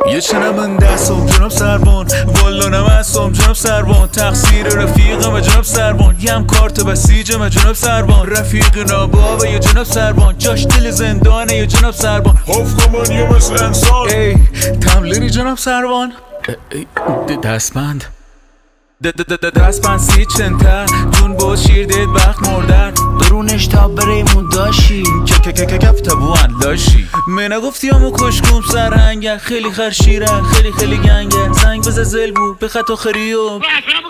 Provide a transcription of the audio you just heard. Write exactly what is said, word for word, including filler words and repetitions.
یه چنم من دستم جناب سربان، والا نمستم جناب سربان، تقصیر رفیقم جناب سربان، یم کارت بسیجم جناب سربان، رفیق نابابه یا جناب سربان، جاش دل زندانه یا جناب سربان، حفظ من یه مثل انسان. ای تملیری جناب سربان، دستبند دستبند سی چنته جون با شیر دید وقت مردن درونش تا بریمون داشی که که که که کف تبوان لاشی من نگفتی همو کشکوم سرهنگه خیلی خرشیره خیلی خیلی گنگه زنگ بزه زل بود به خط آخری و